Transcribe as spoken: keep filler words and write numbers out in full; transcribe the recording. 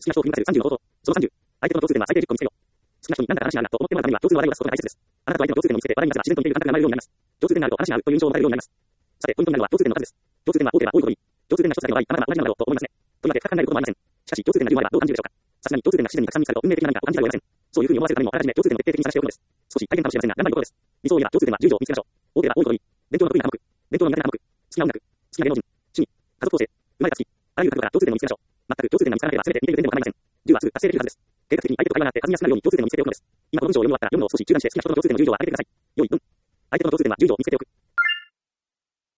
きな人を振り向かせるさんじゅうの方法。そのさんじゅう。相手との共通点は相手軸を見つけよう。好きな人に何だか話になるなと思ってもらうためには共通の話題を出すことが大切です。あなたと相手の共通点を見つけて話題に出せば自然と似ている感覚が生まれるようになります。共通点があると話に合うという印象を持たれるようになります。さて、ポイントになるのは共通点の数です。共通点が多ければ多いほどいい。共通点が一つだけの場合、あなたが同じなのだろうと思いますね。とりわけ深く考えることもありません。しかし、共通点がじゅうもあればどう感じるでしょうか。さすがに共通点が自然にたくさん見つかると運命的な何かと感じざるを得ません。そういうふうに思わせるためにもあらかじめ共通点を徹底的に探しておくのです。少し大変かもしれませんが、頑張ることです。理想を言えば共通点はじゅう以上見つけましょう。多ければ多いほどいい。勉強の得意な科目。勉強の苦手な科目。好きな音楽。好きな芸能人。趣味。家族構成。生まれた月。あらゆる角度から共通点を見つけましょう。全く共通点が見つからなければ全て似ている点でも構いません。じゅうはすぐ達成できるはずです。計画的に相手と会話があって弾みやすくなるように共通点を見つけておくのです。今この文章を読み終わったら読むのを少し中断して好きな人との共通点をじゅう以上挙げてください。良い文。相手との共通点はじゅう以上見つけておく。